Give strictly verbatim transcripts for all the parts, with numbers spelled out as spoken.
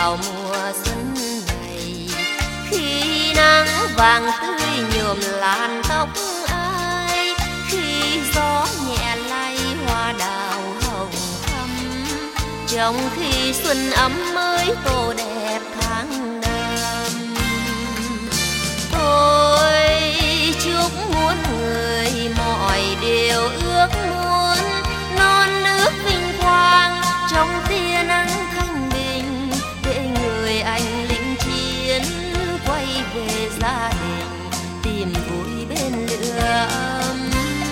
vào mùa xuân này, khi nắng vàng tươi nhuộm làn tóc ai, khi gió nhẹ lay hoa đào hồng thắm, trong khi xuân ấm mới tô đẹp tháng năm. Tôi chúc muôn người mọi điều ước muốn, non nước vinh quang trong tia nắng thanh bình, để người anh lính chiến quay về gia đình tìm vui bên lửa ấm.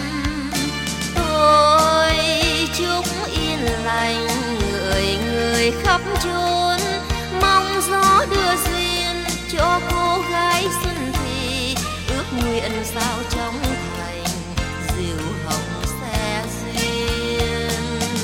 Tôi chúc yên lành người người khắp chốn, mong gió đưa duyên cho cô gái xuân thì, ước nguyện sao trong thành diều hồng sẽ duyên.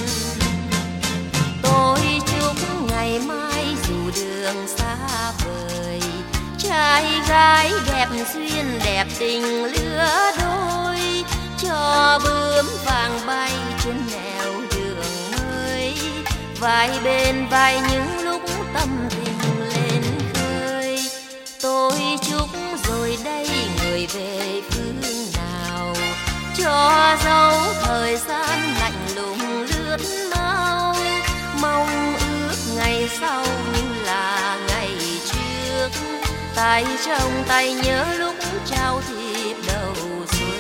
Tôi chúc ngày mai dù đường xa vời, trai gái đẹp duyên đẹp tình lứa đôi, cho bướm vàng bay trên nẻo đường mới, vai bên vai những lúc tâm tình lên khơi. Tôi chúc rồi đây người về phương nào, cho dấu thời gian lạnh lùng lướt mau, mong ước ngày sau như là ngày trước, tay trong tay nhớ lúc trao thiệp đầu xuân.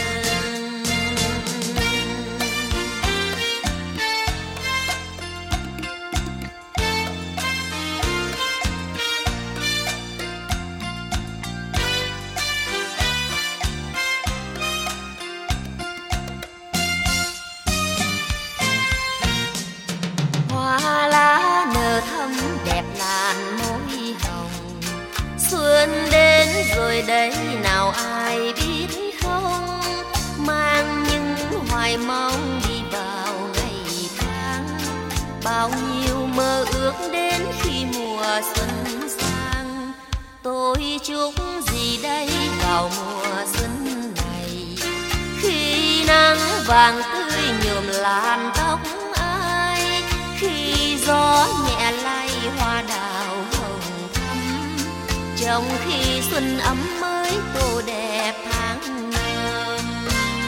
Hoa lá nở thắm đẹp làn môi hồng, xuân đến rồi đấy nào ai biết không, mang những hoài mong đi vào ngày tháng, bao nhiêu mơ ước đến khi mùa xuân sang. Tôi chúc gì đây vào mùa xuân này, khi nắng vàng tươi nhuộm làn tóc ai, khi gió nhẹ lay hoa đào hồng thắm, trong khi xuân ấm mới tô đẹp tháng năm.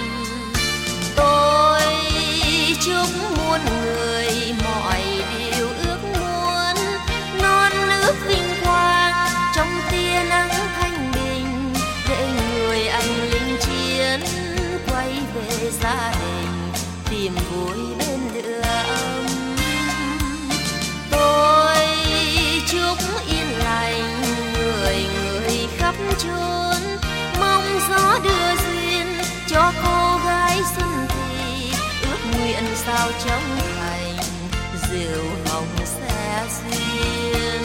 Tôi chúc muôn người mọi điều ước muốn, non nước vinh quang trong tia nắng thanh bình, để người anh lính chiến quay về gia đình tìm vui bên lửa ấm. Tôi chúc yên lành người người khắp chốn, mong gió đưa duyên cho cô gái xuân thì, ước nguyện sao trong thành diều hồng sẽ duyên.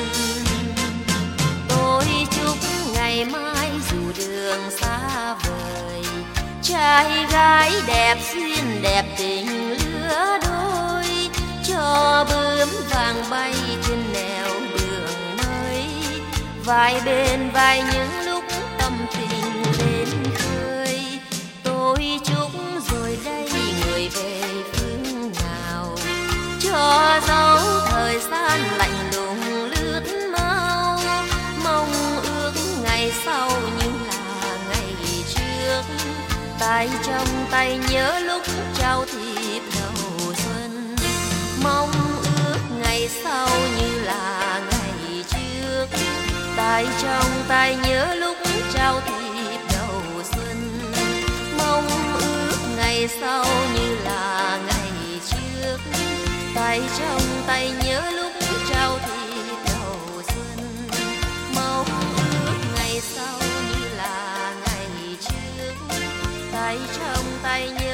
Tôi chúc ngày mai dù đường xa vời, trai gái đẹp duyên đẹp tình lứa đôi, cho bướm vàng bay trên nẻo đường mới, vai bên vai những lúc tâm tình lên khơi. Tôi chúc rồi đây người về phương nào, cho dấu thời gian lạnh lùng lướt mau, mong ước ngày sau như là ngày trước, tay trong tay nhớ lúc trao thiệp đầu xuân, mong ước ngày sau như là ngày trước, tay trong tay nhớ lúc trao thiệp đầu xuân, mong ước ngày sau như là ngày trước, tay trong tay nhớ lúc trao thiệp đầu xuân, mong ước ngày sau như là ngày trước, tay trong tay nhớ